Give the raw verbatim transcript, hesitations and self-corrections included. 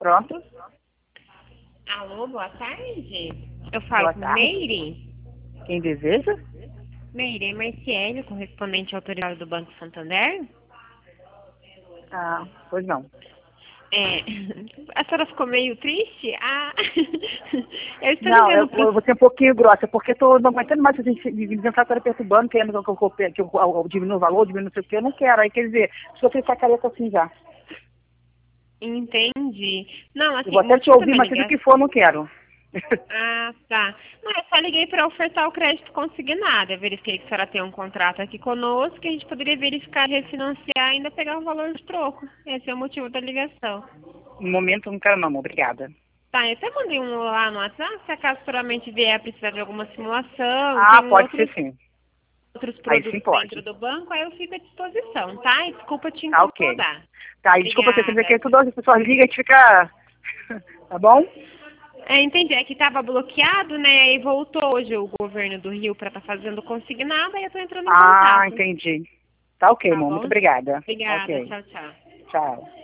Pronto. Alô, boa tarde. Eu Boa falo com tarde. Meire. Quem deseja? Meire, é Marciele, correspondente autorizado do Banco Santander. Ah, pois não. É, a senhora ficou meio triste? Ah, eu estou Não, eu, ligando para eu vou ser um pouquinho grossa, porque estou não aguentando mais a gente inventar história perturbando, querendo que eu, que eu, que eu, que eu diminua o valor, diminua não sei o que, eu não quero. Aí, quer dizer, só fiz essa careta assim já. Entendi. Não, Eu assim, vou o até te motivo da ouvir, minha mas seja o ligação... que for, eu não quero. Ah, tá. Não, eu só liguei para ofertar o crédito consignado. Eu verifiquei que a senhora tem um contrato aqui conosco, que a gente poderia verificar, refinanciar e ainda pegar o valor de troco. Esse é o motivo da ligação. No momento, eu não quero não, amor. Obrigada. Tá, eu até mandei um lá no WhatsApp, se acaso futuramente vier a precisar de alguma simulação, Ah, tem pode outros, ser sim. outros Aí sim produtos dentro pode. do banco, aí eu fico à disposição, tá? E desculpa te Tá ok. incomodar. Tá, e desculpa você dizer Obrigada. que todas as pessoas ligam e a gente fica... Tá bom? É, entendi, é que estava bloqueado, né? E voltou hoje o governo do Rio para estar fazendo consignado, aí eu tô entrando em Ah, contato. entendi. Tá ok, Tá amor. Muito bom? obrigada. Obrigada, Ok. tchau, tchau. Tchau.